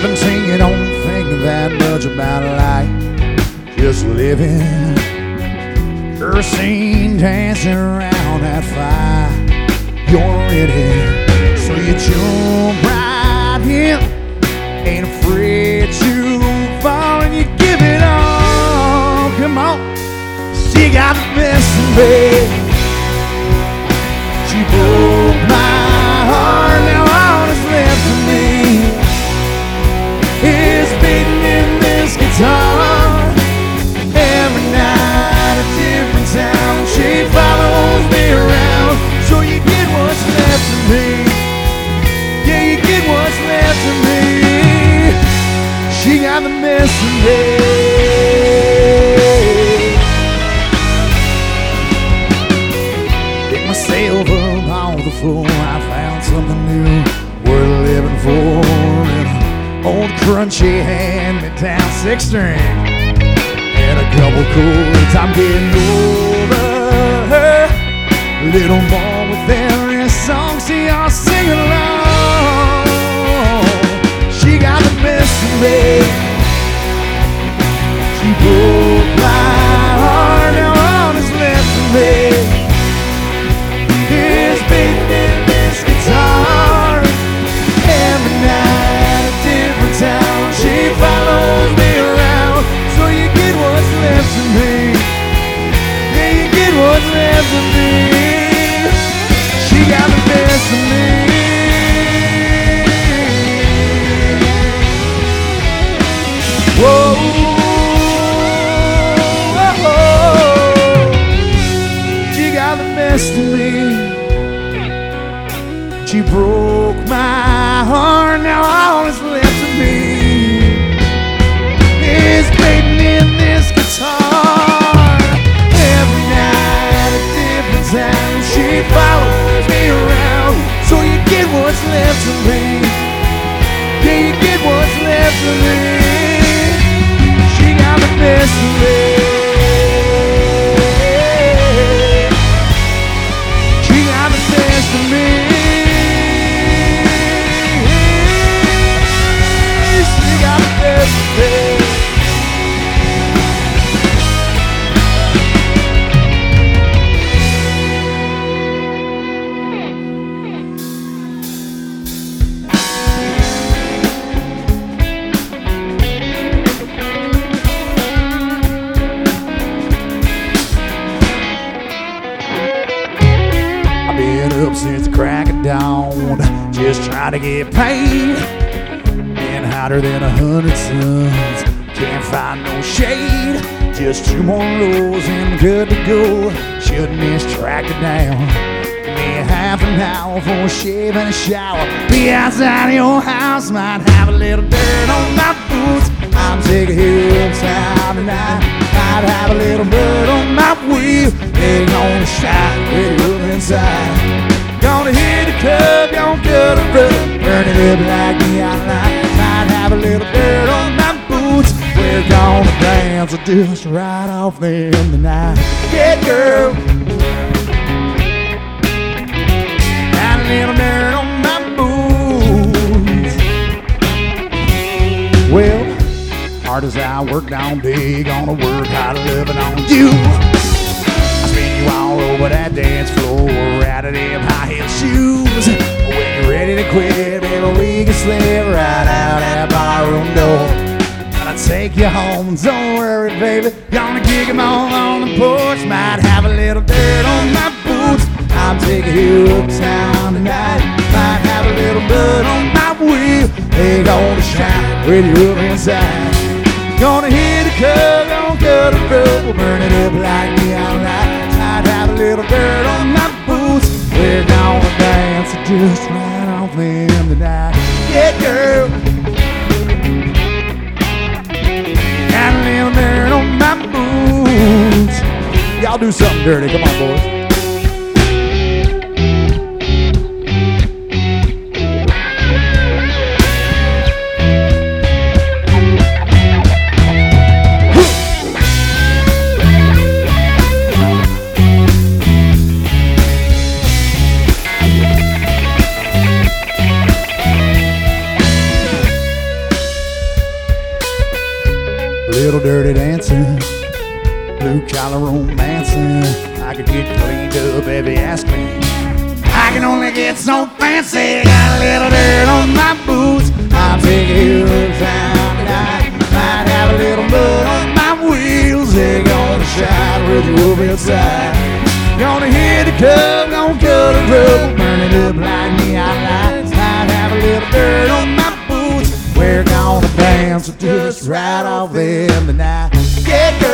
17, you don't think that much about life, just living. You're seen dancing around that fire. You're ready, so you jump right in. Ain't afraid to fall and you give it all. Come on, she got the best of me. She broke my heart, now all that's left of me is beating in this guitar. Every night a different sound, she follows me around. So you get what's left of me, yeah, you get what's left of me. She got the best of me. Pick myself up off the floor, I found something new worth living for. An old crunchy hand-me-down six string and a couple chords. I'm getting over her. A little more with every song, see y'all sing along. She got the best of me. She broke my heart, now all that's left of me is beating in this guitar. Every night a different town, she follows me around. So you get what's left of me, yeah, you get what's left of me. She got the best of me. Whoa, whoa, whoa. She got the best of me. She broke my heart, now all that's left of me is beating in this guitar. Every night a different sound, she follows me around. So you get what's left of me, yeah, you get what's left of me. She got the best of me. She got the best of me. She got the best of me. Up since the crack of dawn, just trying to get paid. Been hotter than 100 suns, can't find no shade. Just 2 more rolls and I'm good to go. Shouldn't miss track it down. Give me a half an hour for a shave and a shower. Be outside of your house, might have a little dirt on my boots. I'm taking you uptown tonight. Might have a little blood on my wheel. Ain't gonna shine with you inside. Gonna hit the club, gonna cut a rug, burn it up like neon light. Might have a little dirt on my boots. We're gonna dance just right off them tonight. Yeah, girl. Got a little dirt on my boots. Well, hard as I work down big, gonna work hard living on you. I spin you all over that dance floor, out of them high heel shoes. When you're ready to quit, baby, we can slip right out that barroom door. Gonna take you home, don't worry, baby. Gonna kick 'em on the porch. Might have a little dirt on my boots. I'm taking you uptown tonight. Might have a little blood on my wheel. Ain't gonna shine with you up inside. Gonna hit the club, gonna cut a rug, we'll burn it up like neon light. Might have a little dirt on my boots. We're gonna dance just right off them tonight. Yeah, girl. Got a little dirt on my boots. Y'all do something dirty, come on, boys. little dirty dancing, blue collar romancing. I could get cleaned up if you ask me. I can only get so fancy. Got a little dirt on my boots. I'll take you uptown tonight. Might have a little mud on my wheels. They're gonna shine with you over inside. Gonna hit the club, gonna cut a rug, burn it up like neon lights. Might have a little dirt on my boots. We're gonna dance just right off in the night. Yeah, girl.